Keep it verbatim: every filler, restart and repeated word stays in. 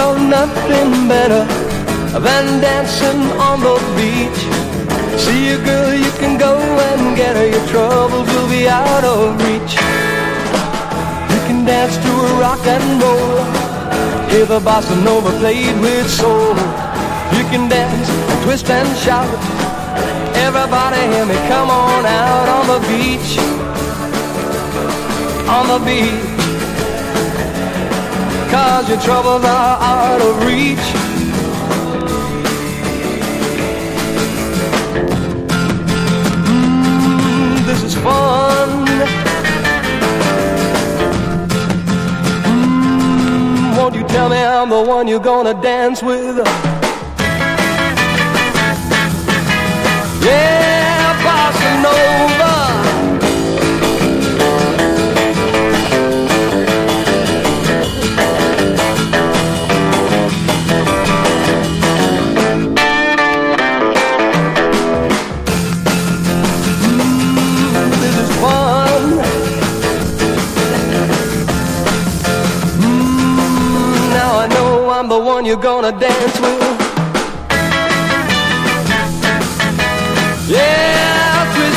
know nothing better than dancing on the beach. See a girl, you can go and get her. Your troubles will be out of reach. You can dance to a rock and roll, hear the bossa nova played with soul. You can dance and twist and shout. Everybody hear me, come on out on the beach. On the beach. 'Cause your troubles are out of reach. Mm, this is fun. Mm, won't you tell me I'm the one you're gonna dance with? Yeah, bossa nova. I'm the one you're gonna dance with. Yeah.